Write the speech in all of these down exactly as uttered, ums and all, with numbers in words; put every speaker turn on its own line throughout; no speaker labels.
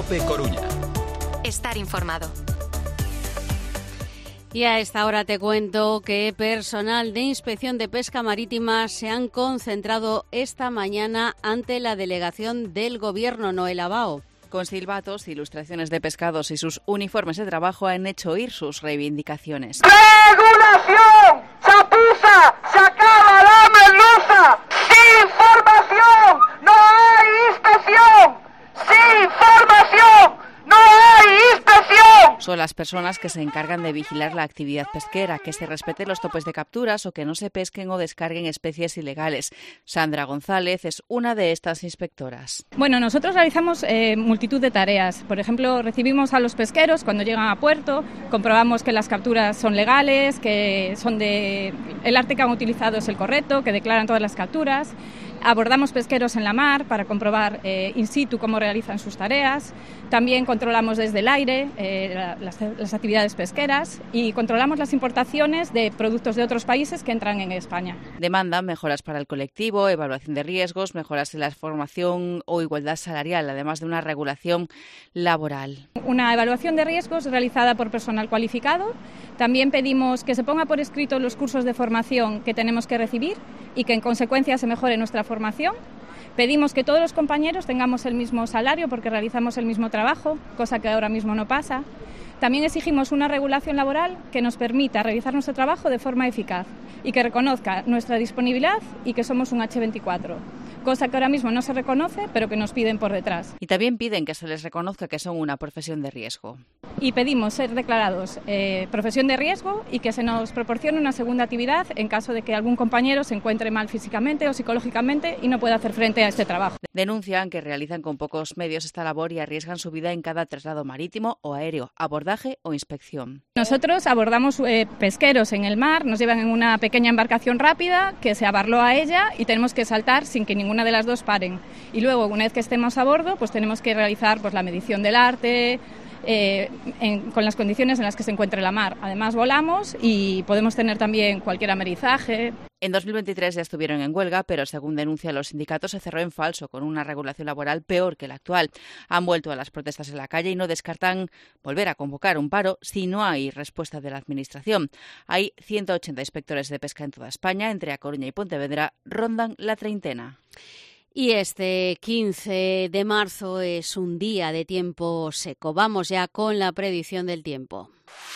Cope Coruña.
Estar informado.
Y a esta hora te cuento que personal de Inspección de Pesca Marítima se han concentrado esta mañana ante la delegación del Gobierno, Noel Abao.
Con silbatos, ilustraciones de pescados y sus uniformes de trabajo han hecho oír sus reivindicaciones.
¡Regulación! ¡Chapuza! ¡Se acaba la merluza! ¡Sin formación! ¡No hay inspección! ¡Sin formación! ¡No hay inspección!
Son las personas que se encargan de vigilar la actividad pesquera, que se respeten los topes de capturas o que no se pesquen o descarguen especies ilegales. Sandra González es una de estas inspectoras.
Bueno, nosotros realizamos eh, multitud de tareas. Por ejemplo, recibimos a los pesqueros cuando llegan a puerto, comprobamos que las capturas son legales, que son de el arte que han utilizado es el correcto, que declaran todas las capturas. Abordamos pesqueros en la mar para comprobar eh, in situ cómo realizan sus tareas. También controlamos desde el aire eh, las, las actividades pesqueras y controlamos las importaciones de productos de otros países que entran en España.
Demandan mejoras para el colectivo, evaluación de riesgos, mejoras en la formación o igualdad salarial, además de una regulación laboral.
Una evaluación de riesgos realizada por personal cualificado. También pedimos que se ponga por escrito los cursos de formación que tenemos que recibir y que en consecuencia se mejore nuestra formación. Pedimos que todos los compañeros tengamos el mismo salario porque realizamos el mismo trabajo, cosa que ahora mismo no pasa. También exigimos una regulación laboral que nos permita realizar nuestro trabajo de forma eficaz y que reconozca nuestra disponibilidad y que somos un hache veinticuatro, cosa que ahora mismo no se reconoce, pero que nos piden por detrás.
Y también piden que se les reconozca que son una profesión de riesgo.
Y pedimos ser declarados eh, profesión de riesgo y que se nos proporcione una segunda actividad en caso de que algún compañero se encuentre mal físicamente o psicológicamente y no pueda hacer frente a este trabajo.
Denuncian que realizan con pocos medios esta labor y arriesgan su vida en cada traslado marítimo o aéreo, abordaje o inspección.
Nosotros abordamos eh, pesqueros en el mar, nos llevan en una pequeña embarcación rápida que se abarloa a ella y tenemos que saltar sin que ninguna de las dos paren. Y luego, una vez que estemos a bordo, pues tenemos que realizar pues, la medición del arte, Eh, en, con las condiciones en las que se encuentre la mar. Además volamos y podemos tener también cualquier amerizaje.
En dos mil veintitrés ya estuvieron en huelga, pero según denuncian los sindicatos se cerró en falso, con una regulación laboral peor que la actual. Han vuelto a las protestas en la calle y no descartan volver a convocar un paro si no hay respuesta de la Administración. Hay ciento ochenta inspectores de pesca en toda España, entre A Coruña y Pontevedra rondan la treintena.
Y este quince de marzo es un día de tiempo seco. Vamos ya con la predicción del tiempo.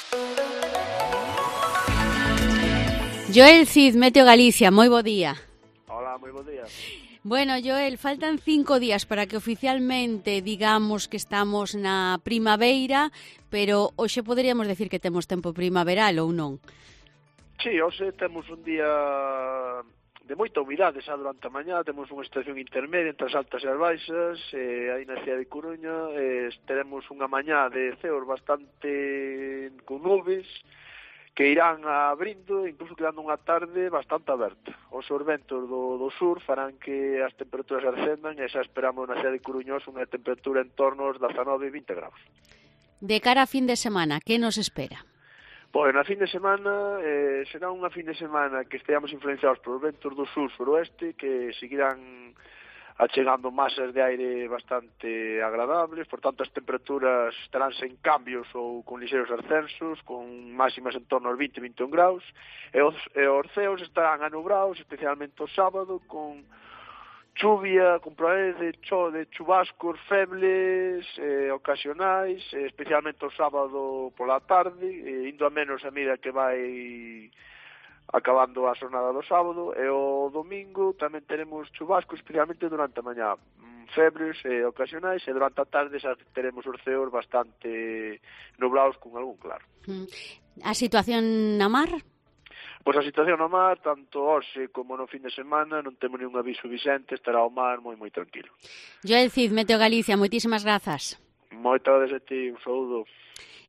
Joel Cid, Meteo Galicia, moi bo día.
Hola, moi bo día.
Bueno, Joel, faltan cinco días para que oficialmente digamos que estamos na primavera, pero hoxe poderíamos decir que temos tempo primaveral ou non?
Sí, hoxe temos un día de moita humidade xa durante a mañá, temos unha estación intermedia entre as altas e as baixas, e aí na cidade de Coruña eh, teremos unha mañá de ceos bastante con nubes que irán abrindo, incluso quedando unha tarde bastante aberta. Os ventos do, do sur farán que as temperaturas ascendan e xa esperamos na cidade de Coruña unha temperatura en torno aos dezanove e vinte graus.
De cara a fin de semana, que nos espera?
Pois na fin de semana eh, será unha fin de semana que esteamos influenciados polos ventos do sur-suroeste que seguirán achegando masas de aire bastante agradables, por tanto as temperaturas estarán sen cambios ou con lixeros ascensos, con máximas en torno aos vinte a vinte e un graus, e os, e os ceos estarán anubrados, especialmente o sábado, con chuvia, con probabilidades de, cho, de chubascos febles, eh, ocasionais, eh, especialmente o sábado pola tarde, eh, indo a menos a medida que vai acabando a xornada do sábado, e o domingo tamén teremos chubascos, especialmente durante a mañá, febres eh, ocasionais, e durante a tarde xa teremos os ceos bastante nublados con algún claro.
A situación na mar?
Pois a situación no mar, tanto hoxe como no fin de semana, non temos ningún aviso vixente, estará o mar moi moi tranquilo.
Joel Cid, Meteo Galicia, moitísimas grazas.
Moitas gracias a ti, un saúdo.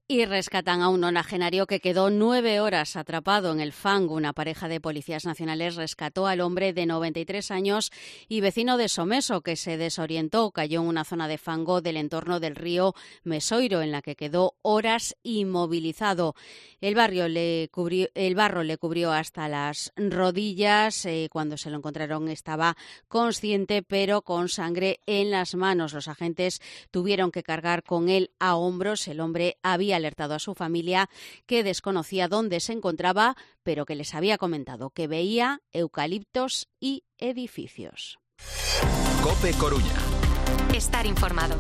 Y rescatan a un nonagenario que quedó nueve horas atrapado en el fango. Una pareja de policías nacionales rescató al hombre de noventa y tres años y vecino de Someso que se desorientó, cayó en una zona de fango del entorno del río Mesoiro, en la que quedó horas inmovilizado. El, barrio le cubrió, el barro le cubrió hasta las rodillas. Eh, cuando se lo encontraron estaba consciente, pero con sangre en las manos. Los agentes tuvieron que cargar con él a hombros. El hombre había alertado a su familia, que desconocía dónde se encontraba, pero que les había comentado que veía eucaliptos y edificios.
COPE Coruña.
Estar informado.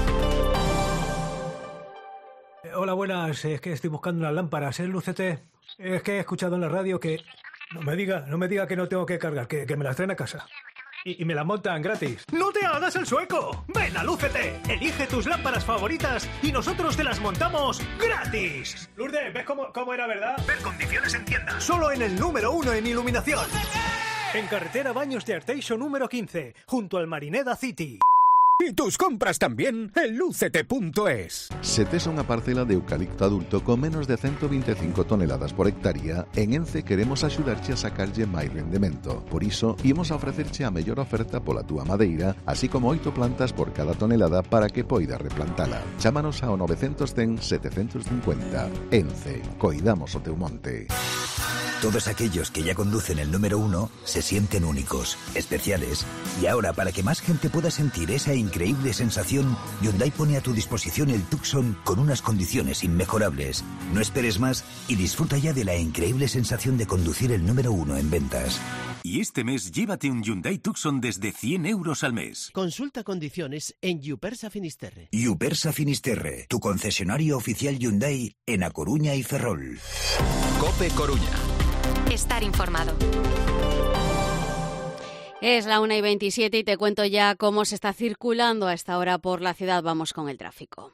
Hola, buenas. Es que estoy buscando unas lámparas, ¿eh, Lucete? Es que he escuchado en la radio que... No me diga, no me diga que no tengo que cargar, que, que me las traen a casa. Y, y me las montan gratis. ¡No te hagas el sueco! ¡Ven a Lúcete! Elige tus lámparas favoritas y nosotros te las montamos gratis. Lourdes, ¿ves cómo, cómo era, verdad?
Ver condiciones en tienda.
Solo en el número uno en iluminación. En carretera Baños de Arteixo número quince, junto al Marineda City.
Y tus compras también en lucete punto es.
Se tes unha parcela de eucalipto adulto con menos de ciento veinticinco toneladas por hectárea, en Ence queremos axudarche a sacarlle máis rendemento. Por iso, imos a ofrecerche a mellor oferta pola túa madeira, así como oito plantas por cada tonelada para que poidas replantala. Chámanos ao novecientos cen setecientos cincuenta. Ence, coidamos o teu monte.
Todos aquellos que ya conducen el número uno se sienten únicos, especiales. Y ahora, para que más gente pueda sentir esa increíble sensación, Hyundai pone a tu disposición el Tucson con unas condiciones inmejorables. No esperes más y disfruta ya de la increíble sensación de conducir el número uno en ventas.
Y este mes llévate un Hyundai Tucson desde cien euros al mes.
Consulta condiciones en Yupersa Finisterre.
Yupersa Finisterre, tu concesionario oficial Hyundai en A Coruña y Ferrol.
COPE Coruña.
Estar informado.
Es la una y veintisiete y te cuento ya cómo se está circulando a esta hora por la ciudad. Vamos con el tráfico.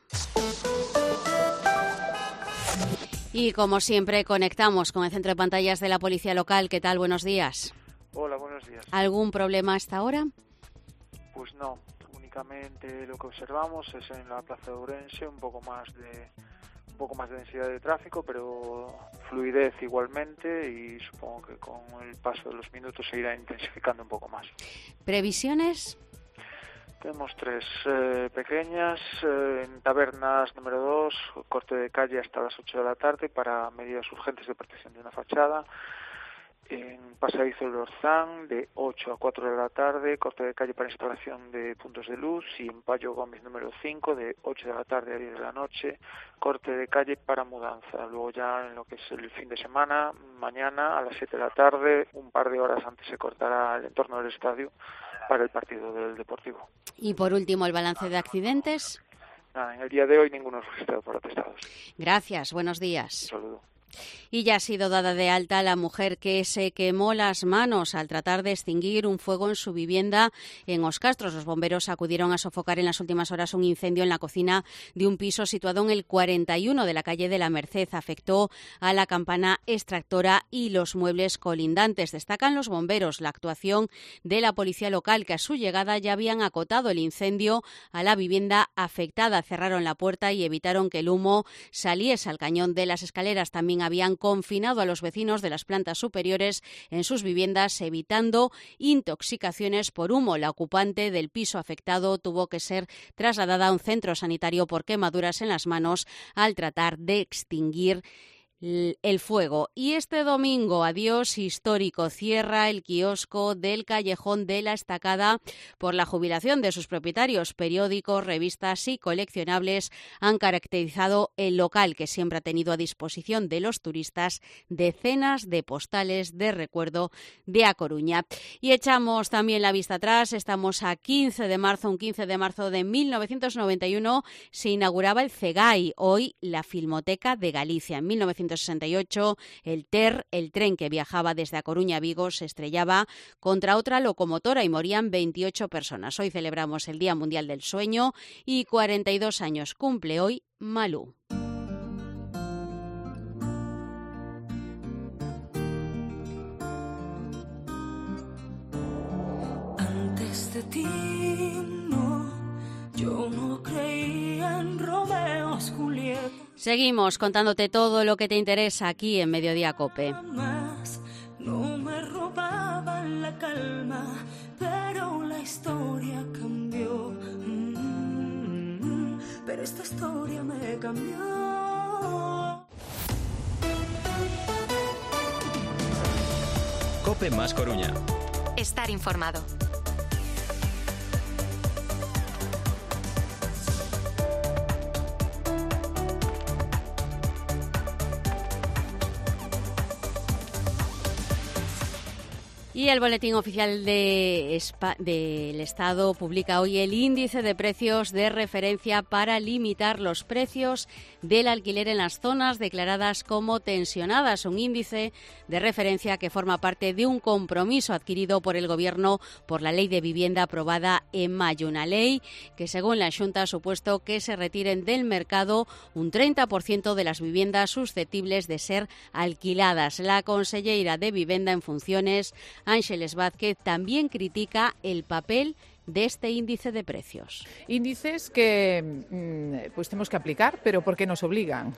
Y como siempre conectamos con el centro de pantallas de la Policía Local. ¿Qué tal? Buenos días.
Hola, buenos días.
¿Algún problema hasta ahora?
Pues no, únicamente lo que observamos es en la Plaza de Ourense un poco más de un poco más de densidad de tráfico, pero fluidez igualmente, y supongo que con el paso de los minutos se irá intensificando un poco más.
¿Previsiones?
Tenemos tres eh, pequeñas, eh, en Tabernas número dos, corte de calle hasta las ocho de la tarde para medidas urgentes de protección de una fachada. En Pasadizo del Orzán, de ocho a cuatro de la tarde, corte de calle para instalación de puntos de luz. Y en Payo Gómez número cinco, de ocho de la tarde a diez de la noche, corte de calle para mudanza. Luego ya en lo que es el fin de semana, mañana a las siete de la tarde, un par de horas antes, se cortará el entorno del estadio para el partido del Deportivo.
Y por último, el balance de accidentes.
Nada, en el día de hoy ninguno registrado por atestados.
Gracias, buenos días.
Un saludo.
Y ya ha sido dada de alta la mujer que se quemó las manos al tratar de extinguir un fuego en su vivienda en Oscastros. Los bomberos acudieron a sofocar en las últimas horas un incendio en la cocina de un piso situado en el cuarenta y uno de la calle de la Merced. Afectó a la campana extractora y los muebles colindantes. Destacan los bomberos la actuación de la policía local, que a su llegada ya habían acotado el incendio a la vivienda afectada. Cerraron la puerta y evitaron que el humo saliese al cañón de las escaleras. También habían confinado a los vecinos de las plantas superiores en sus viviendas, evitando intoxicaciones por humo. La ocupante del piso afectado tuvo que ser trasladada a un centro sanitario por quemaduras en las manos al tratar de extinguir el fuego. Y este domingo, adiós histórico, cierra el kiosco del Callejón de la Estacada por la jubilación de sus propietarios. Periódicos, revistas y coleccionables han caracterizado el local, que siempre ha tenido a disposición de los turistas decenas de postales de recuerdo de A Coruña. Y echamos también la vista atrás. Estamos a quince de marzo, un quince de marzo de mil novecientos noventa y uno se inauguraba el CEGAI, hoy la Filmoteca de Galicia. En mil novecientos sesenta y ocho, el T E R, el tren que viajaba desde A Coruña a Vigo, se estrellaba contra otra locomotora y morían veintiocho personas. Hoy celebramos el Día Mundial del Sueño y cuarenta y dos años cumple hoy Malú.
Antes de ti, no, yo no creía en Romeos, Julieta.
Seguimos contándote todo lo que te interesa aquí en Mediodía Cope.
No me robaban la calma, pero la historia cambió. Mm, pero esta historia me cambió.
Cope más Coruña.
Estar informado.
Y el Boletín Oficial de Espa- del Estado publica hoy el índice de precios de referencia para limitar los precios del alquiler en las zonas declaradas como tensionadas, un índice de referencia que forma parte de un compromiso adquirido por el Gobierno por la Ley de Vivienda aprobada en mayo, una ley que según la Xunta ha supuesto que se retiren del mercado un treinta por ciento de las viviendas susceptibles de ser alquiladas. La conselleira de Vivenda en funciones, Ángeles Vázquez, también critica el papel de este índice de precios.
Índices que pues temos que aplicar, pero porque nos obligan.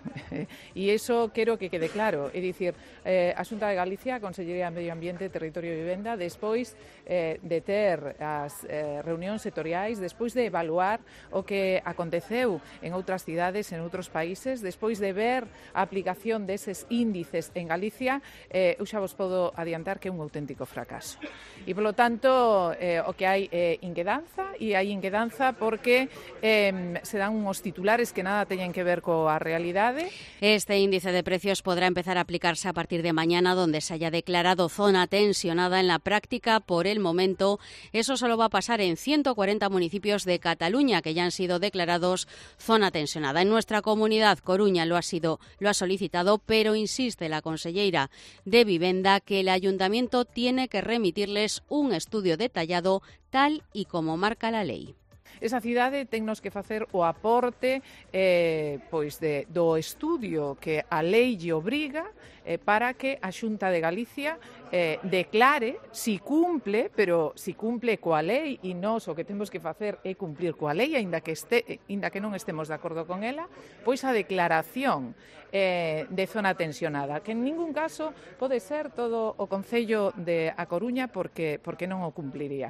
E iso quero que quede claro. É dicir, eh, a Xunta de Galicia, a Consellería de Medio Ambiente, Territorio e Vivenda, despois eh, de ter as eh, reunións sectoriais, despois de evaluar o que aconteceu en outras cidades, en outros países, despois de ver a aplicación deses índices en Galicia, eh, eu xa vos podo adiantar que é un auténtico fracaso. E, polo tanto, eh, o que hai é eh, inquedanza, e hai inquedanza porque eh, se dan uns titulares que nada teñen que ver coa realidade.
Este índice de precios podrá empezar a aplicarse a partir de mañana, donde se haya declarado zona tensionada. En la práctica, por el momento, eso solo va a pasar en ciento cuarenta municipios de Cataluña que ya han sido declarados zona tensionada. En nuestra comunidad, Coruña lo ha sido, lo ha solicitado, pero insiste la conselleira de Vivenda que el ayuntamiento tiene que remitirles un estudio detallado tal y como marca la ley.
Esa cidade tennos que facer o aporte eh, pois de, do estudio que a lei lle obriga eh, para que a Xunta de Galicia eh, declare si cumple, pero si cumple coa lei, e nós o que temos que facer é cumplir coa lei, aínda que, este, aínda que non estemos de acordo con ela, pois a declaración eh, de zona tensionada, que en ningún caso pode ser todo o Concello de A Coruña porque, porque non o cumpliría.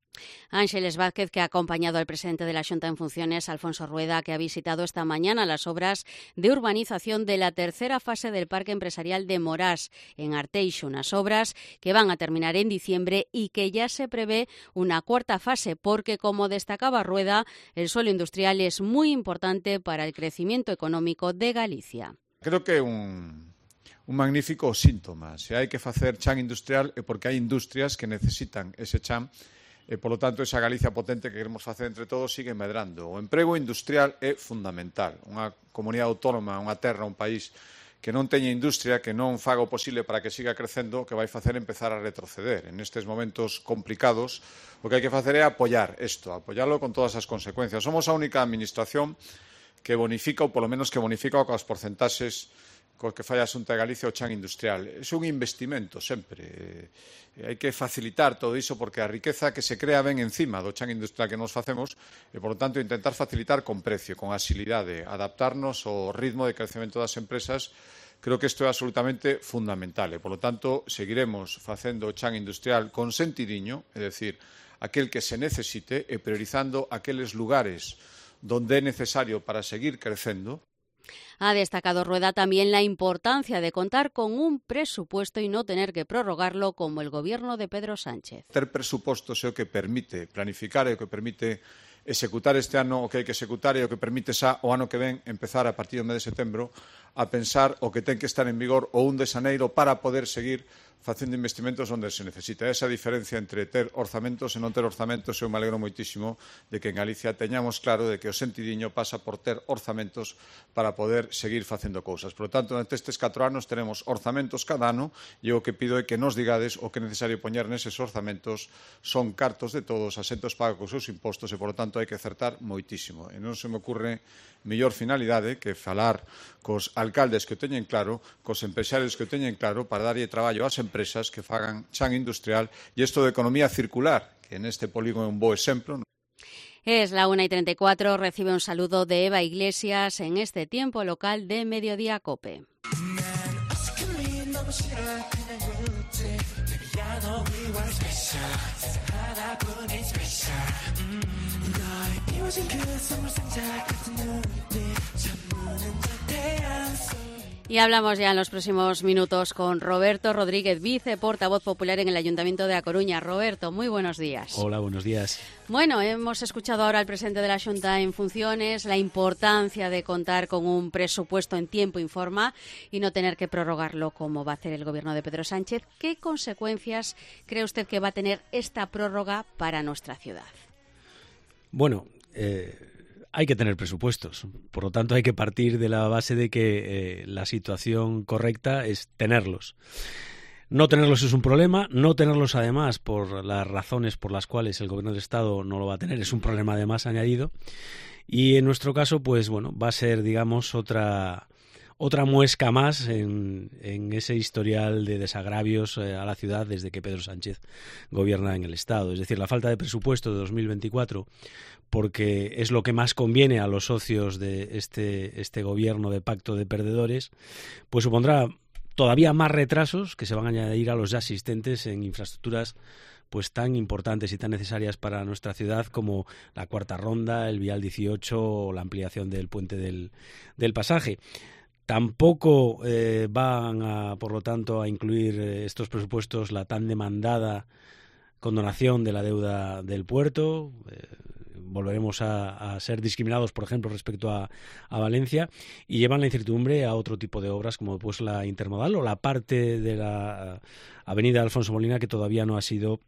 Ángeles Vázquez, que ha acompañado al presidente de la Xunta en funciones, Alfonso Rueda, que ha visitado esta mañana las obras de urbanización de la tercera fase del Parque Empresarial de Morás, en Arteixo, unas obras que van a terminar en diciembre y que ya se prevé una cuarta fase, porque, como destacaba Rueda, el suelo industrial es muy importante para el crecimiento económico de Galicia.
Creo que un... un magnífico síntoma. Se hai que facer chan industrial é porque hai industrias que necesitan ese chan e, polo tanto, esa Galicia potente que queremos facer entre todos sigue medrando. O emprego industrial é fundamental. Unha comunidade autónoma, unha terra, un país que non teña industria, que non faga o posible para que siga crecendo, que vai facer empezar a retroceder. En estes momentos complicados, o que hai que facer é apoiar isto, apoiarlo con todas as consecuencias. Somos a única administración que bonifica, ou polo menos que bonifica coas porcentaxes co que fai a Xunta de Galicia o chan industrial. É un investimento sempre. E hai que facilitar todo iso porque a riqueza que se crea ven encima do chan industrial que nos facemos e, por lo tanto, intentar facilitar con precio, con axilidade, adaptarnos ao ritmo de crecemento das empresas. Creo que isto é absolutamente fundamental e, por lo tanto, seguiremos facendo o chan industrial con sentidiño, é dicir, aquel que se necesite e priorizando aqueles lugares donde é necesario para seguir crecendo.
Ha destacado Rueda también la importancia de contar con un presupuesto y no tener que prorrogarlo como el gobierno de Pedro Sánchez.
Ter presupostos é o que permite planificar, é o que permite executar este ano o que hai que executar e o que permite xa o ano que ven empezar a partir do mes de setembro a pensar o que ten que estar en vigor o un de xaneiro para poder seguir facendo investimentos onde se necesita. Esa diferencia entre ter orzamentos e non ter orzamentos, eu me alegro moitísimo de que en Galicia teñamos claro de que o sentidiño pasa por ter orzamentos para poder seguir facendo cousas. Por lo tanto, durante estes catro anos teremos orzamentos cada ano e o que pido é que nos digades o que é necesario poñer neses orzamentos son cartos de todos, asentos pagos cos seus impostos e, por lo tanto, hai que acertar moitísimo. E non se me ocurre mellor finalidade que falar cos alcaldes que o teñen claro, cos empresarios que o teñen claro, para darlle traballo ás empresas que fagan chan industrial e isto de economía circular, que neste polígono é un bo exemplo.
Es la una y treinta y cuatro, recibe un saludo de Eva Iglesias en este tiempo local de Mediodía COPE. Y hablamos ya en los próximos minutos con Roberto Rodríguez, viceportavoz popular en el Ayuntamiento de A Coruña. Roberto, muy buenos días.
Hola, buenos días.
Bueno, hemos escuchado ahora al presidente de la Xunta en funciones, la importancia de contar con un presupuesto en tiempo y forma y no tener que prorrogarlo como va a hacer el gobierno de Pedro Sánchez. ¿Qué consecuencias cree usted que va a tener esta prórroga para nuestra ciudad?
Bueno, eh... hay que tener presupuestos, por lo tanto hay que partir de la base de que eh, la situación correcta es tenerlos. No tenerlos es un problema, no tenerlos además por las razones por las cuales el Gobierno del Estado no lo va a tener es un problema además añadido y en nuestro caso pues bueno va a ser digamos otra otra muesca más en, en ese historial de desagravios eh, a la ciudad desde que Pedro Sánchez gobierna en el Estado. Es decir, la falta de presupuesto de dos mil veinticuatro, porque es lo que más conviene a los socios de este, este gobierno de pacto de perdedores, pues supondrá todavía más retrasos que se van a añadir a los ya existentes en infraestructuras pues tan importantes y tan necesarias para nuestra ciudad como la cuarta ronda, el Vial dieciocho o la ampliación del puente del, del Pasaje. Tampoco eh, van, a, por lo tanto, a incluir eh, estos presupuestos la tan demandada condonación de la deuda del puerto. Eh, volveremos a, a ser discriminados, por ejemplo, respecto a, a Valencia, y llevan la incertidumbre a otro tipo de obras como pues la intermodal o la parte de la avenida Alfonso Molina que todavía no ha sido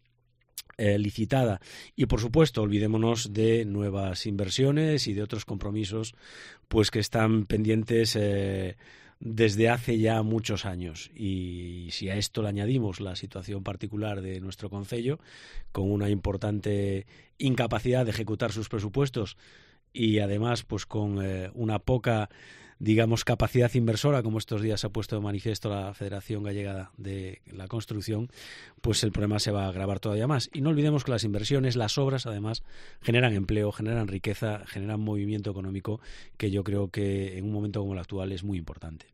Eh, licitada. Y por supuesto olvidémonos de nuevas inversiones y de otros compromisos pues que están pendientes eh, desde hace ya muchos años. Y si a esto le añadimos la situación particular de nuestro concello con una importante incapacidad de ejecutar sus presupuestos y además pues con eh, una poca digamos, capacidad inversora, como estos días ha puesto de manifiesto la Federación Gallega de la Construcción, pues el problema se va a agravar todavía más. Y no olvidemos que las inversiones, las obras, además, generan empleo, generan riqueza, generan movimiento económico, que yo creo que en un momento como el actual es muy importante.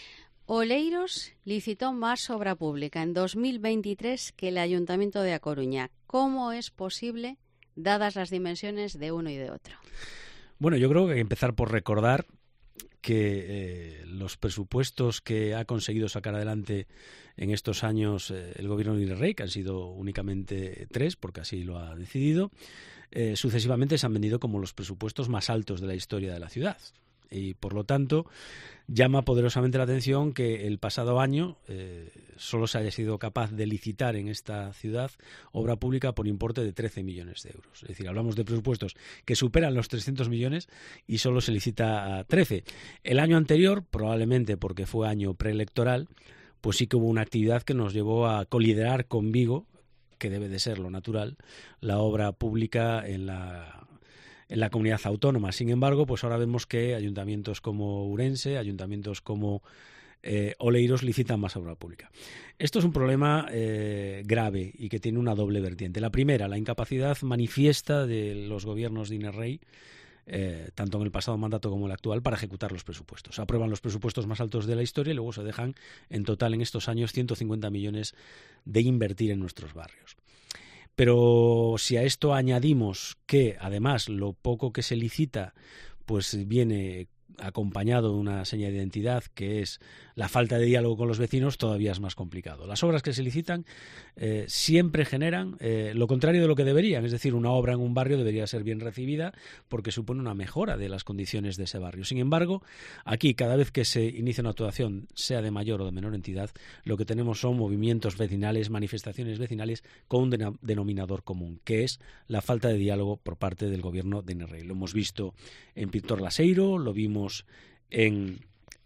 Oleiros licitó más obra pública en dos mil veintitrés que el Ayuntamiento de A Coruña. ¿Cómo es posible, dadas las dimensiones de uno y de otro?
Bueno, yo creo que hay que empezar por recordar que eh, los presupuestos que ha conseguido sacar adelante en estos años eh, el gobierno de Irene Rey, que han sido únicamente tres, porque así lo ha decidido, eh, sucesivamente se han vendido como los presupuestos más altos de la historia de la ciudad. Y, por lo tanto, llama poderosamente la atención que el pasado año eh, solo se haya sido capaz de licitar en esta ciudad obra pública por importe de trece millones de euros. Es decir, hablamos de presupuestos que superan los trescientos millones y solo se licita a trece. El año anterior, probablemente porque fue año preelectoral, pues sí que hubo una actividad que nos llevó a coliderar con Vigo, que debe de ser lo natural, la obra pública en la en la comunidad autónoma. Sin embargo, pues ahora vemos que ayuntamientos como Ourense, ayuntamientos como eh, Oleiros licitan más obra pública. Esto es un problema eh, grave y que tiene una doble vertiente. La primera, la incapacidad manifiesta de los gobiernos de Irene Rey, eh, tanto en el pasado mandato como en el actual, para ejecutar los presupuestos. Aprueban los presupuestos más altos de la historia y luego se dejan en total en estos años ciento cincuenta millones de invertir en nuestros barrios. Pero si a esto añadimos que, además, lo poco que se licita pues viene acompañado de una seña de identidad que es la falta de diálogo con los vecinos, todavía es más complicado. Las obras que se licitan eh, siempre generan eh, lo contrario de lo que deberían, es decir, una obra en un barrio debería ser bien recibida porque supone una mejora de las condiciones de ese barrio. Sin embargo, aquí cada vez que se inicia una actuación, sea de mayor o de menor entidad, lo que tenemos son movimientos vecinales, manifestaciones vecinales con un den- denominador común, que es la falta de diálogo por parte del gobierno de Irene Rey. Lo hemos visto en Pintor Laseiro, lo vimos en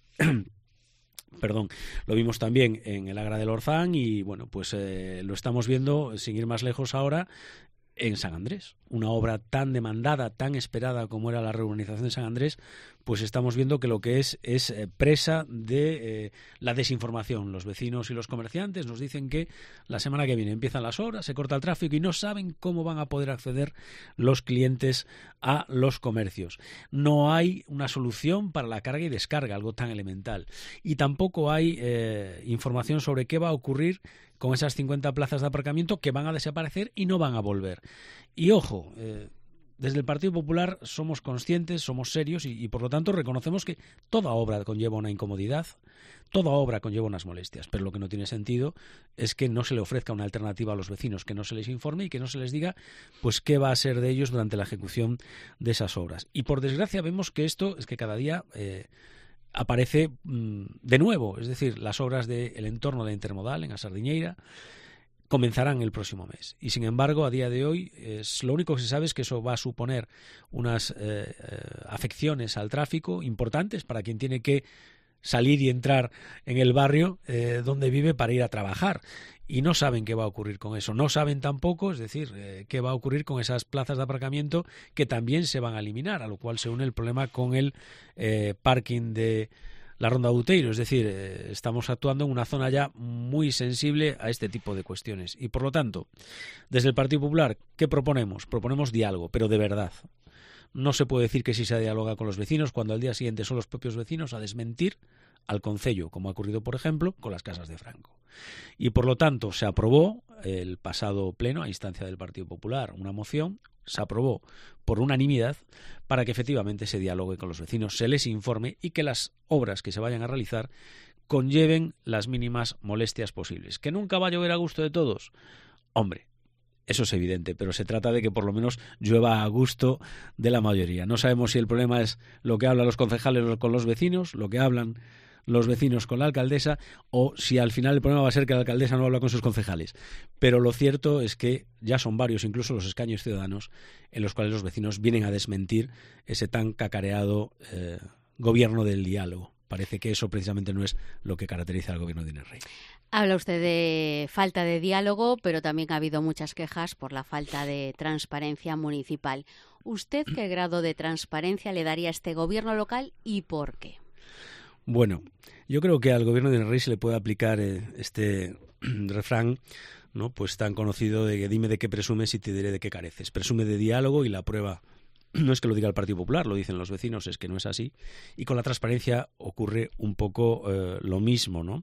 perdón, lo vimos también en el Agra del Orzán y bueno, pues eh, lo estamos viendo sin ir más lejos ahora en San Andrés. Una obra tan demandada, tan esperada como era la reurbanización de San Andrés, pues estamos viendo que lo que es es eh, presa de eh, la desinformación. Los vecinos y los comerciantes nos dicen que la semana que viene empiezan las obras, se corta el tráfico y no saben cómo van a poder acceder los clientes a los comercios. No hay una solución para la carga y descarga, algo tan elemental. Y tampoco hay eh, información sobre qué va a ocurrir con esas cincuenta plazas de aparcamiento que van a desaparecer y no van a volver. Y ojo, eh, desde el Partido Popular somos conscientes, somos serios y, y por lo tanto reconocemos que toda obra conlleva una incomodidad, toda obra conlleva unas molestias, pero lo que no tiene sentido es que no se le ofrezca una alternativa a los vecinos, que no se les informe y que no se les diga pues qué va a ser de ellos durante la ejecución de esas obras. Y por desgracia vemos que esto es que cada día eh, aparece mmm, de nuevo, es decir, las obras del entorno de Intermodal en A Sardiñeira comenzarán el próximo mes. Y sin embargo, a día de hoy, es, lo único que se sabe es que eso va a suponer unas eh, afecciones al tráfico importantes para quien tiene que salir y entrar en el barrio eh, donde vive para ir a trabajar. Y no saben qué va a ocurrir con eso. No saben tampoco, es decir, eh, qué va a ocurrir con esas plazas de aparcamiento que también se van a eliminar, a lo cual se une el problema con el eh, parking de la Ronda de Outeiro, es decir, eh, estamos actuando en una zona ya muy sensible a este tipo de cuestiones. Y por lo tanto, desde el Partido Popular, ¿qué proponemos? Proponemos diálogo, pero de verdad. No se puede decir que sí se dialoga con los vecinos cuando al día siguiente son los propios vecinos a desmentir al concello, como ha ocurrido, por ejemplo, con las casas de Franco. Y por lo tanto, se aprobó el pasado pleno, a instancia del Partido Popular, una moción, se aprobó por unanimidad para que efectivamente se dialogue con los vecinos, se les informe y que las obras que se vayan a realizar conlleven las mínimas molestias posibles. ¿Que nunca va a llover a gusto de todos? Hombre, eso es evidente, pero se trata de que por lo menos llueva a gusto de la mayoría. No sabemos si el problema es lo que hablan los concejales con los vecinos, lo que hablan los vecinos con la alcaldesa, o si al final el problema va a ser que la alcaldesa no habla con sus concejales. Pero lo cierto es que ya son varios, incluso los escaños ciudadanos, en los cuales los vecinos vienen a desmentir ese tan cacareado eh, gobierno del diálogo. Parece que eso precisamente no es lo que caracteriza al gobierno de Inés Rey.
Habla usted de falta de diálogo, pero también ha habido muchas quejas por la falta de transparencia municipal. ¿Usted qué grado de transparencia le daría a este gobierno local y por qué?
Bueno, yo creo que al gobierno de Inés Rey se le puede aplicar eh, este refrán, ¿no? Pues tan conocido de que dime de qué presumes y te diré de qué careces. Presume de diálogo y la prueba no es que lo diga el Partido Popular, lo dicen los vecinos, es que no es así. Y con la transparencia ocurre un poco eh, lo mismo, ¿no?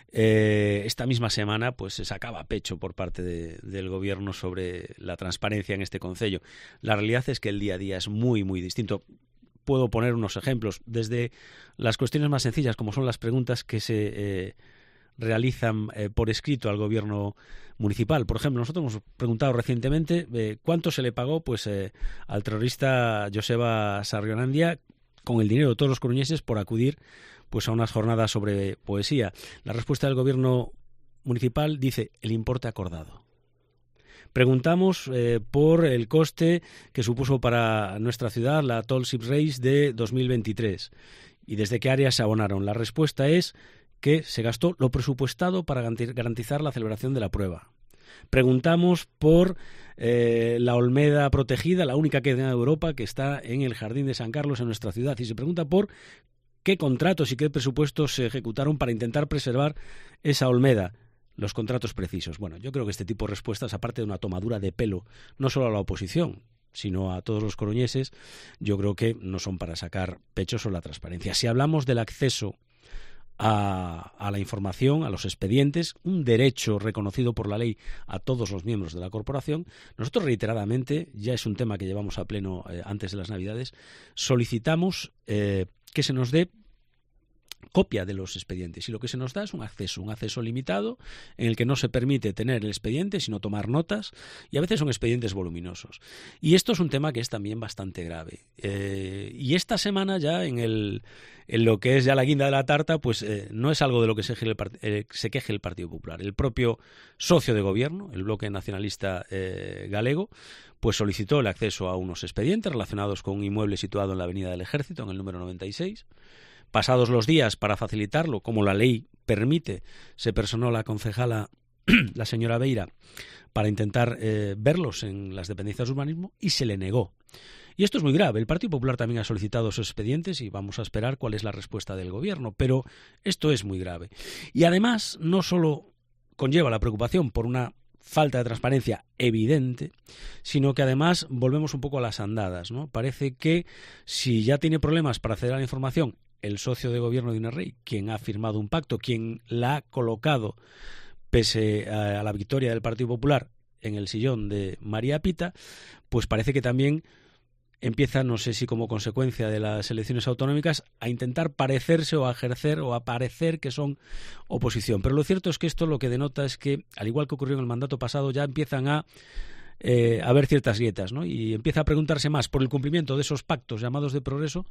Eh, esta misma semana pues se sacaba pecho por parte de, del gobierno sobre la transparencia en este concello. La realidad es que el día a día es muy, muy distinto. Puedo poner unos ejemplos, desde las cuestiones más sencillas, como son las preguntas que se eh, realizan eh, por escrito al gobierno municipal. Por ejemplo, nosotros hemos preguntado recientemente eh, cuánto se le pagó pues eh, al terrorista Joseba Sarrionandia con el dinero de todos los coruñeses por acudir pues a unas jornadas sobre poesía. La respuesta del gobierno municipal dice el importe acordado. Preguntamos eh, por el coste que supuso para nuestra ciudad la Tall Ship Race de dos mil veintitrés y desde qué áreas se abonaron. La respuesta es que se gastó lo presupuestado para garantizar la celebración de la prueba. Preguntamos por eh, la Olmeda protegida, la única que hay en Europa que está en el Jardín de San Carlos en nuestra ciudad, y se pregunta por qué contratos y qué presupuestos se ejecutaron para intentar preservar esa Olmeda. Los contratos precisos. Bueno, yo creo que este tipo de respuestas, aparte de una tomadura de pelo, no solo a la oposición, sino a todos los coruñeses, yo creo que no son para sacar pecho sobre la transparencia. Si hablamos del acceso a, a la información, a los expedientes, un derecho reconocido por la ley a todos los miembros de la corporación, nosotros reiteradamente, ya es un tema que llevamos a pleno eh, antes de las Navidades, solicitamos eh, que se nos dé copia de los expedientes, y lo que se nos da es un acceso, un acceso limitado en el que no se permite tener el expediente sino tomar notas, y a veces son expedientes voluminosos. Y esto es un tema que es también bastante grave. Eh, y esta semana ya en, el, en lo que es ya la guinda de la tarta, pues eh, no es algo de lo que se, el, eh, se queje el Partido Popular. El propio socio de gobierno, el Bloque Nacionalista eh, Galego, pues solicitó el acceso a unos expedientes relacionados con un inmueble situado en la Avenida del Ejército, en el número noventa y seis. Pasados los días, para facilitarlo, como la ley permite, se personó la concejala la señora Beira para intentar eh, verlos en las dependencias de urbanismo y se le negó. Y esto es muy grave. El Partido Popular también ha solicitado esos expedientes y vamos a esperar cuál es la respuesta del Gobierno, pero esto es muy grave. Y además no solo conlleva la preocupación por una falta de transparencia evidente, sino que además volvemos un poco a las andadas, ¿no? Parece que si ya tiene problemas para acceder a la información el socio de gobierno de Inés, quien ha firmado un pacto, quien la ha colocado pese a, a la victoria del Partido Popular en el sillón de María Pita, pues parece que también empieza, no sé si como consecuencia de las elecciones autonómicas, a intentar parecerse o a ejercer o a parecer que son oposición. Pero lo cierto es que esto lo que denota es que, al igual que ocurrió en el mandato pasado, ya empiezan a eh, haber ciertas grietas, ¿no? Y empieza a preguntarse más por el cumplimiento de esos pactos llamados de progreso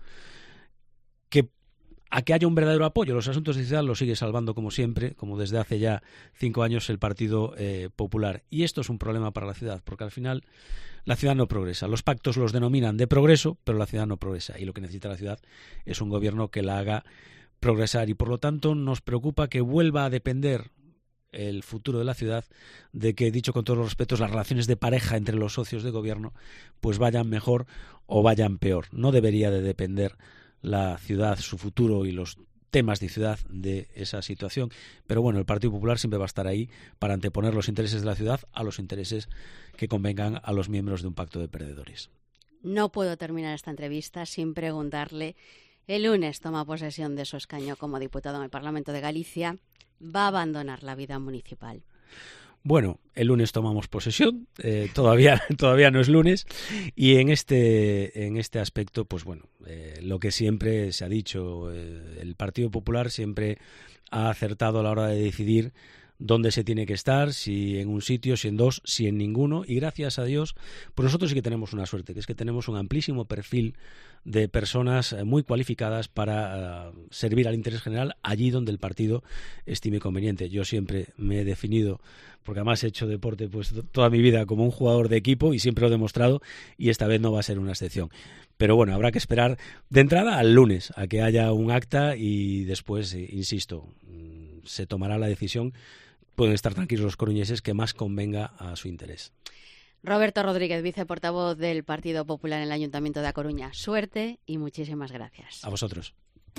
que a que haya un verdadero apoyo. Los asuntos de ciudad los sigue salvando, como siempre, como desde hace ya cinco años, el Partido eh, Popular. Y esto es un problema para la ciudad, porque al final la ciudad no progresa. Los pactos los denominan de progreso, pero la ciudad no progresa. Y lo que necesita la ciudad es un gobierno que la haga progresar. Y por lo tanto nos preocupa que vuelva a depender el futuro de la ciudad de que, dicho con todos los respetos, las relaciones de pareja entre los socios de gobierno pues vayan mejor o vayan peor. No debería de depender la ciudad, su futuro y los temas de ciudad de esa situación. Pero bueno, el Partido Popular siempre va a estar ahí para anteponer los intereses de la ciudad a los intereses que convengan a los miembros de un pacto de perdedores.
No puedo terminar esta entrevista sin preguntarle, el lunes toma posesión de su escaño como diputado en el Parlamento de Galicia, ¿va a abandonar la vida municipal?
Bueno, el lunes tomamos posesión, eh, todavía todavía no es lunes, y en este en este aspecto, pues bueno, eh, lo que siempre se ha dicho, eh, el Partido Popular siempre ha acertado a la hora de decidir dónde se tiene que estar, si en un sitio, si en dos, si en ninguno, y gracias a Dios, pues nosotros sí que tenemos una suerte, que es que tenemos un amplísimo perfil de personas muy cualificadas para uh, servir al interés general allí donde el partido estime conveniente. Yo siempre me he definido, porque además he hecho deporte pues toda mi vida como un jugador de equipo y siempre lo he demostrado, y esta vez no va a ser una excepción. Pero bueno, habrá que esperar de entrada al lunes a que haya un acta y después, eh, insisto, se tomará la decisión. Pueden estar tranquilos los coruñeses, que más convenga a su interés.
Roberto Rodríguez, viceportavoz del Partido Popular en el Ayuntamiento de A Coruña. Suerte y muchísimas gracias.
A vosotros.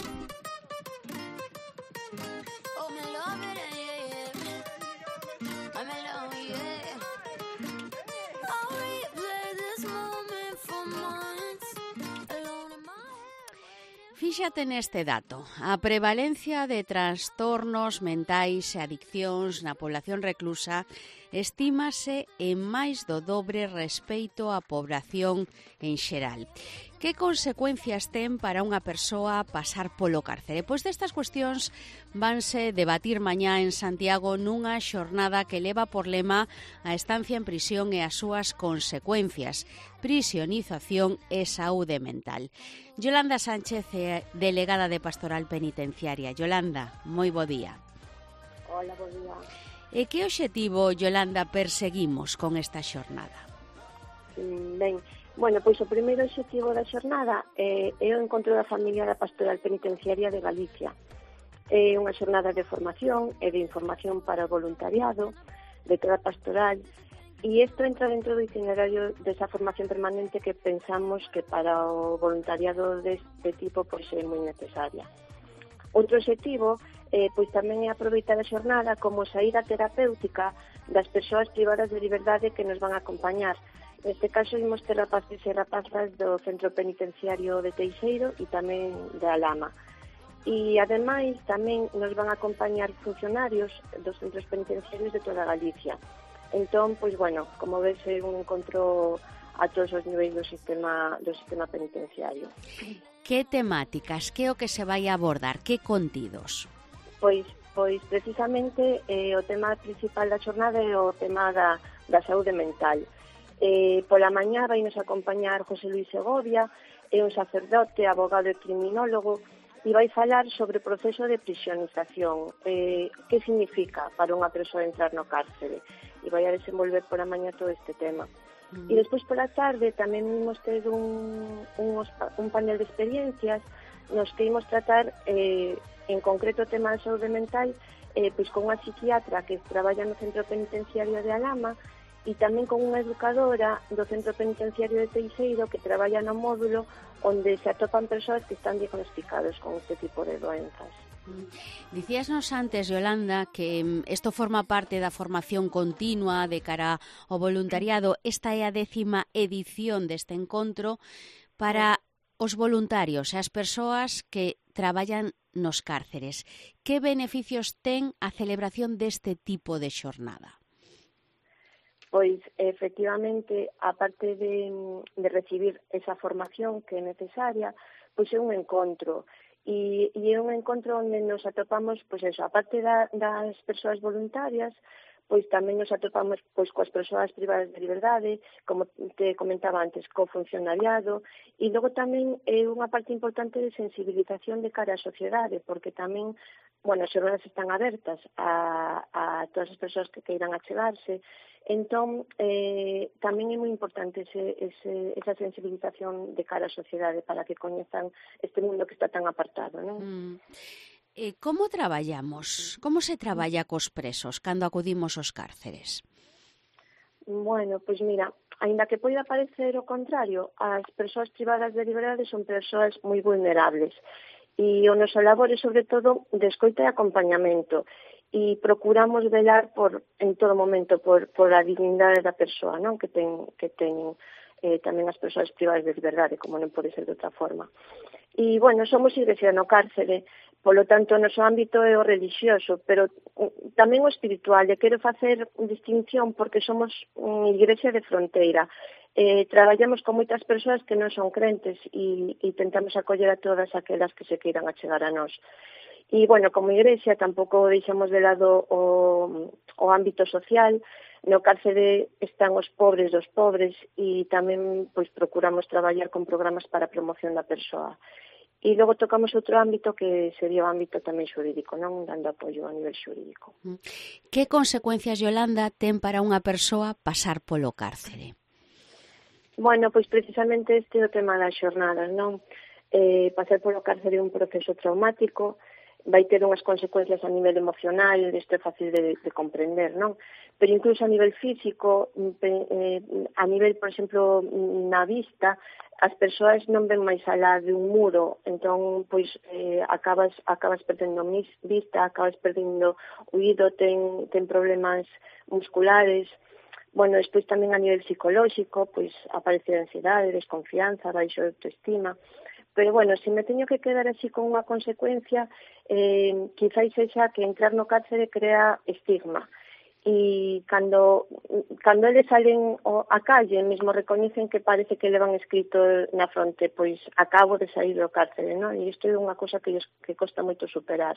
Fíxate neste dato. A prevalencia de trastornos mentais e adiccións na población reclusa estímase en máis do dobre respecto á poboación en xeral. Que consecuencias ten para unha persoa pasar polo cárcere? Pois destas cuestións vanse debatir mañá en Santiago nunha xornada que leva por lema a estancia en prisión e as súas consecuencias, prisionización e saúde mental. Yolanda Sánchez, delegada de Pastoral Penitenciaria. Yolanda, moi bo día.
Hola, bo día.
E que obxectivo, Yolanda, perseguimos con esta xornada?
Ben, bueno, pois o primeiro obxectivo da xornada é, é o encontro da familia da Pastoral Penitenciaria de Galicia. É unha xornada de formación e de información para o voluntariado de toda a pastoral, e isto entra dentro do itinerario desa formación permanente que pensamos que para o voluntariado deste tipo pois é moi necesaria. Outro obxectivo eh, pois tamén é aproveitar a xornada como saída terapéutica das persoas privadas de liberdade que nos van a acompañar. Neste caso, imos ter rapaces e rapazas do Centro Penitenciario de Teixeiro e tamén de Alama. E, ademais, tamén nos van a acompañar funcionarios dos centros penitenciarios de toda Galicia. Entón, pois, bueno, como ves, é un encontro a todos os niveis do sistema, do sistema penitenciario.
Que temáticas, que o que se vai a abordar, que contidos?
Pois, pois precisamente, eh, o tema principal da xornada é o tema da, da saúde mental. Eh, pola mañá vai nos acompañar José Luis Segovia, é un sacerdote, abogado e criminólogo, e vai falar sobre o proceso de prisionización, eh, que significa para unha persoa entrar no cárcere, e vai a desenvolver pola mañá todo este tema. Mm. E despois pola tarde tamén imos ter un, un, un panel de experiencias nos que imos tratar eh, en concreto o tema de saúde mental eh, pois con unha psiquiatra que traballa no centro penitenciario de Alama e tamén con unha educadora do centro penitenciario de Teixeiro que traballa no módulo onde se atopan persoas que están diagnosticados con este tipo de doenzas.
Dicíasnos antes, Yolanda, que isto forma parte da formación continua de cara ao voluntariado. Esta é a décima edición deste encontro para os voluntarios e as persoas que traballan nos cárceres. Que beneficios ten a celebración deste tipo de xornada?
Pois, efectivamente, aparte de, de recibir esa formación que é necesaria, pois é un encontro. E, e é un encontro onde nos atopamos, pois eso, aparte da, das persoas voluntarias, pois tamén nos atopamos pois coas persoas privadas de liberdade, como te comentaba antes, co funcionariado, e logo tamén é unha parte importante de sensibilización de cara á sociedade, porque tamén, bueno, as xornadas están abertas a, a todas as persoas que queiran achegarse. Entón, eh, tamén é moi importante ese, ese, esa sensibilización de cara á sociedade para que coñezan este mundo que está tan apartado, non?
Mm. Eh, como traballamos? Como se traballa cos presos cando acudimos aos cárceres?
Bueno, pois mira, aínda que poida parecer o contrario, as persoas privadas de liberdade son persoas moi vulnerables e o noso labor é sobre todo de escoita e acompañamento e procuramos velar por en todo momento por, por a dignidade da persoa, non? Que ten, que ten eh, tamén as persoas privadas de liberdade, como non pode ser de outra forma. E, bueno, somos igrexa no cárcere, polo tanto, o noso ámbito é o religioso, pero tamén o espiritual, e quero facer distinción porque somos unha igrexa de fronteira. Eh, traballamos con moitas persoas que non son crentes e, e tentamos acoller a todas aquelas que se queiran achegar a nós. E, bueno, como igrexa tampouco deixamos de lado o, o ámbito social. No cárcere están os pobres dos pobres e tamén pois procuramos traballar con programas para a promoción da persoa. E logo tocamos outro ámbito que sería o ámbito tamén xurídico, non dando apoio a nivel xurídico.
Que consecuencias, Yolanda, ten para unha persoa pasar polo cárcere?
Bueno, pois precisamente este é o tema das xornadas, non? Eh, pasar polo cárcere é un proceso traumático, vai ter unhas consecuencias a nivel emocional, isto é fácil de, de comprender, non? Pero incluso a nivel físico, eh, a nivel, por exemplo, na vista, as persoas non ven máis alá de un muro, entón, pois, eh, acabas, acabas perdendo vista, acabas perdendo oído, ten, ten problemas musculares. Bueno, despois tamén a nivel psicolóxico, pois, aparece ansiedade, desconfianza, baixo autoestima. Pero, bueno, se me teño que quedar así con unha consecuencia, eh, quizáis sexa que entrar no cárcere crea estigma. E cando, cando eles salen a calle, mesmo recoñecen que parece que levan escrito na fronte, pois acabo de sair do cárcere, non? E isto é unha cosa que, que costa moito superar.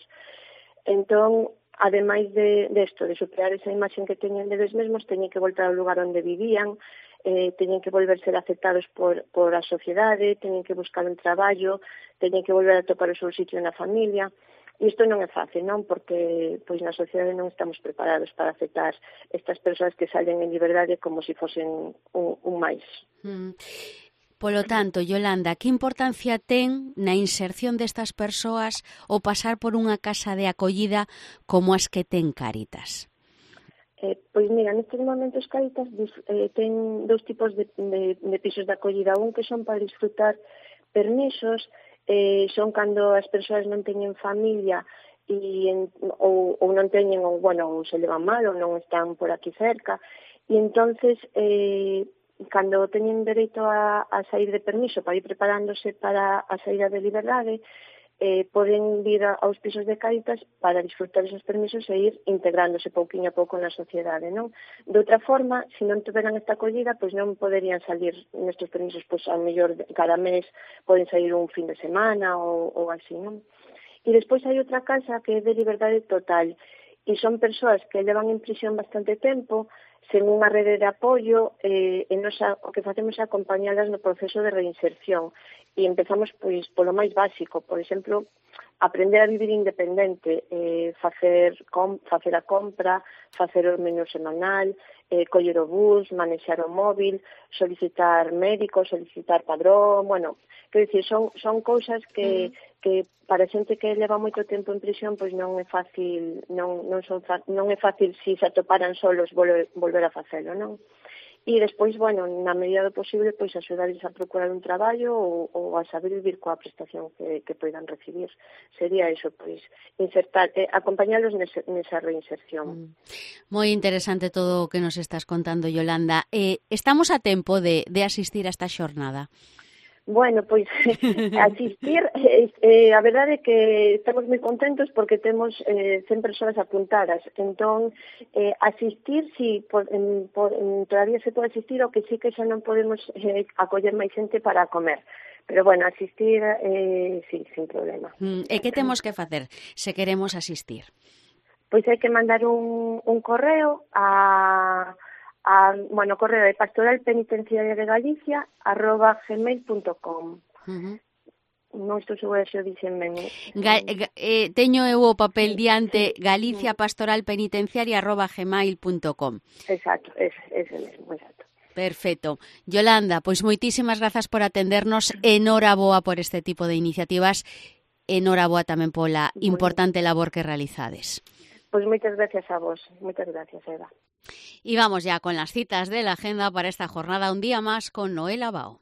Entón, ademais de, de esto, de superar esa imaxen que teñen deles mesmos, teñen que voltar ao lugar onde vivían, eh, teñen que volver ser aceptados por, por a sociedade, teñen que buscar un traballo, teñen que volver a topar o seu sitio na familia. E isto non é fácil, non? Porque pois na sociedade non estamos preparados para aceptar estas persoas que salen en liberdade como se si fosen un, un máis.
Mm. Polo tanto, Yolanda, que importancia ten na inserción destas persoas o pasar por unha casa de acollida como as que ten Cáritas?
Eh, pois mira, nestes momentos Cáritas eh, ten dous tipos de, de, de pisos de acollida. Un que son para disfrutar permisos, eh, son cando as persoas non teñen familia e en, ou, ou non teñen, ou, bueno, ou se levan mal ou non están por aquí cerca, e entonces eh, cando teñen dereito a, a sair de permiso para ir preparándose para a saída de liberdade, eh, poden vir aos pisos de Cáritas para disfrutar esos permisos e ir integrándose pouquinho a pouco na sociedade, non? De outra forma, se non tuveran esta acollida, pois non poderían salir nestes permisos, pois ao mellor cada mes poden sair un fin de semana ou, ou así, non? E despois hai outra casa que é de liberdade total, e son persoas que levan en prisión bastante tempo, sen unha rede de apoio, eh, e nos a, o que facemos é acompañadas no proceso de reinserción. E empezamos pois polo máis básico, por exemplo, aprender a vivir independente, eh, facer, com, facer a compra, facer o menú semanal, eh, coller o bus, manexar o móvil, solicitar médico, solicitar padrón, bueno, quero dicir, son, son cousas que, que para xente que leva moito tempo en prisión, pois non é fácil, non, non, son, non é fácil si se atoparan solos volver, volver a facelo, non? E despois, bueno, na medida do posible, pois axudarles a procurar un traballo ou, ou a saber vivir coa prestación que, que poidan recibir. Sería eso, pois, insertar, eh, acompañarlos nese, nesa reinserción.
Moi interesante todo o que nos estás contando, Yolanda. Eh, estamos a tempo de, de asistir a esta xornada?
Bueno, pois asistir, eh, eh, a verdade é que estamos moi contentos porque temos eh, cen persoas apuntadas. Entón, eh, asistir, si por, en, por, en, todavía se pode asistir, o que sí que xa non podemos eh, acoller máis xente para comer. Pero bueno, asistir, eh, sí, sin problema.
Mm, e que temos que facer se queremos asistir?
Pois hai que mandar un, un correo a... A, bueno, correo de pastoral penitenciaria de Galicia arroba gmail punto com.
Uh-huh.
Non estou segura se o dixen ben.
Ga, ga, eh, teño eu o papel diante, sí, Galicia pastoral penitenciaria arroba gmail punto com.
Exacto, ese, ese mesmo, exacto.
Perfecto. Yolanda, pois moitísimas grazas por atendernos. Enhoraboa por este tipo de iniciativas. Enhoraboa tamén pola importante labor que realizades.
Pois moitas gracias a vos. Moitas gracias, Eva.
Y vamos ya con las citas de la agenda para esta jornada, un día más con Noela Bao.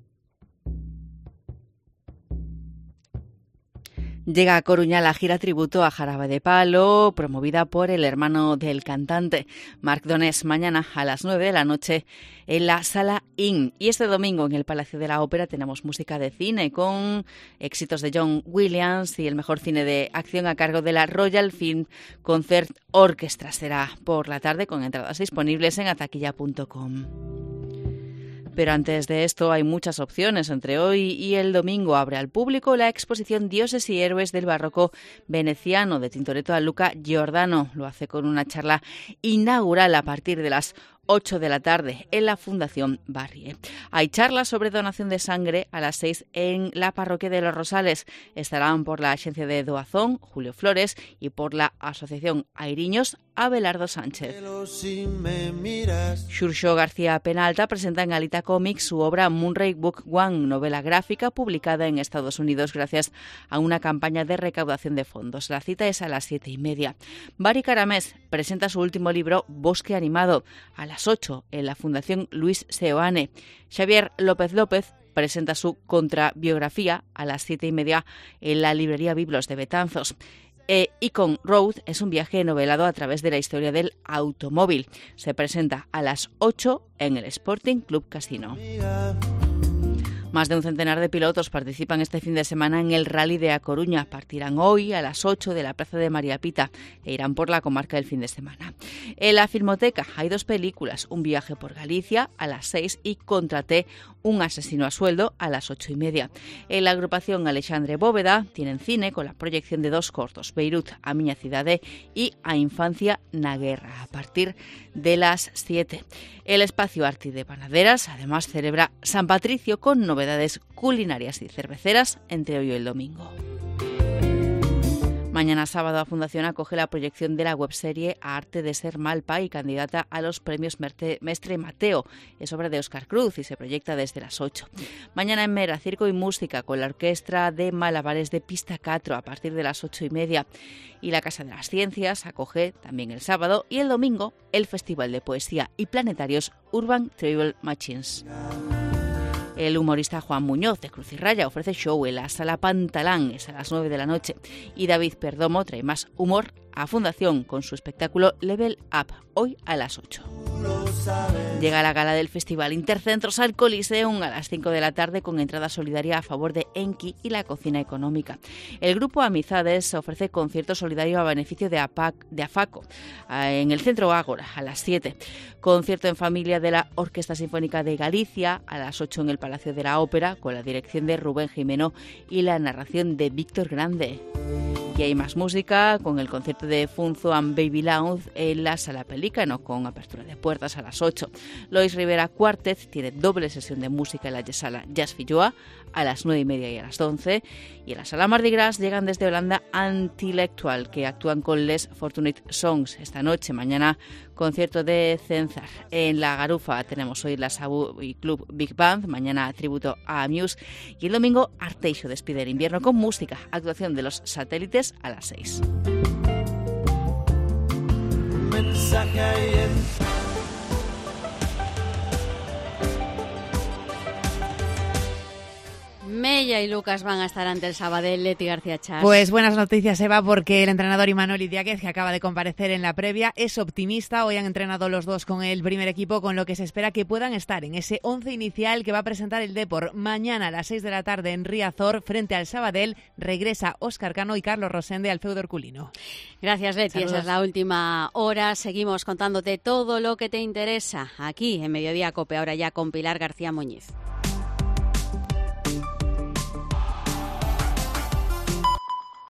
Llega a Coruña la gira tributo a Jarabe de Palo, promovida por el hermano del cantante, Marc Donés, mañana a las nueve de la noche en la Sala In. Y este domingo en el Palacio de la Ópera tenemos música de cine con éxitos de John Williams y el mejor cine de acción a cargo de la Royal Film Concert Orchestra. Será por la tarde con entradas disponibles en ataquilla punto com. Pero antes de esto hay muchas opciones. Entre hoy y el domingo abre al público la exposición Dioses y Héroes del Barroco Veneciano de Tintoretto a Luca Giordano. Lo hace con una charla inaugural a partir de las ocho de la tarde en la Fundación Barrie. Hay charlas sobre donación de sangre a las seis en la Parroquia de los Rosales. Estarán por la Agencia de Doazón, Julio Flores, y por la Asociación Airiños, Abelardo Sánchez. Xurxo García Penalta presenta en Alita Comics su obra Moonray Book One, novela gráfica publicada en Estados Unidos gracias a una campaña de recaudación de fondos. La cita es a las siete y media. Bari Caramés presenta su último libro Bosque Animado a las ocho en la Fundación Luis Seoane. Xavier López López presenta su contrabiografía a las siete y media en la librería Biblos de Betanzos. E Icon Road es un viaje novelado a través de la historia del automóvil. Se presenta a las ocho en el Sporting Club Casino. Más de un centenar de pilotos participan este fin de semana en el Rally de A Coruña. Partirán hoy a las ocho de la Plaza de María Pita e irán por la comarca del fin de semana. En la Filmoteca hay dos películas, Un viaje por Galicia a las seis y Contraté, un asesino a sueldo a las ocho y media. En la agrupación Alexandre Bóveda tienen cine con la proyección de dos cortos, Beirut, a miña cidade y A infancia na guerra, a partir de las siete. El espacio Arti de Panaderas además celebra San Patricio con novedades culinarias y cerveceras entre hoy y el domingo. Mañana sábado la Fundación acoge la proyección de la webserie A arte de ser Malpa y candidata a los premios Mestre Mateo. Es obra de Óscar Cruz y se proyecta desde las ocho. Mañana en Mera, circo y música con la orquesta de Malabares de Pista cuatro a partir de las ocho y media. Y la Casa de las Ciencias acoge también el sábado y el domingo el Festival de Poesía y Planetarios Urban Travel Machines. El humorista Juan Muñoz de Cruz y Raya ofrece show en la Sala Pantalán, es a las nueve de la noche. Y David Perdomo trae más humor a Fundación con su espectáculo Level Up, hoy a las ocho. Llega la gala del Festival Intercentros al Coliseum a las cinco de la tarde con entrada solidaria a favor de Enki y la cocina económica. El grupo Amizades ofrece concierto solidario a beneficio de, APAC, de AFACO en el Centro Ágora a las siete. Concierto en familia de la Orquesta Sinfónica de Galicia a las ocho en el Palacio de la Ópera con la dirección de Rubén Jimeno y la narración de Víctor Grande. Y hay más música con el concierto de Funzo and Baby Lounge en la Sala Pelícano, con apertura de puertas a las ocho. Lois Rivera Quartet tiene doble sesión de música en la Sala Jazz Filloa a las nueve y media y a las once. Y en la Sala Mardi Gras llegan desde Holanda Antilectual, que actúan con Les Fortunate Songs esta noche. Mañana concierto de Cenzar. En La Garufa tenemos hoy la Sabu y Club Big Band, mañana tributo a Muse y el domingo Arteixo despide el invierno con música, actuación de Los Satélites a las seis.
Mensaje ayer.
Mella y Lucas van a estar ante el Sabadell. Leti García Chas.
Pues buenas noticias, Eva, porque el entrenador Imanol Idiáquez, que acaba de comparecer en la previa, es optimista. Hoy han entrenado los dos con el primer equipo, con lo que se espera que puedan estar en ese once inicial que va a presentar el Depor mañana a las seis de la tarde en Riazor frente al Sabadell. Regresa Óscar Cano y Carlos Rosende al feudo herculino.
Gracias, Leti.
Saludos.
Esa es la última hora. Seguimos contándote todo lo que te interesa aquí en Mediodía Cope, ahora ya con Pilar García Muñiz.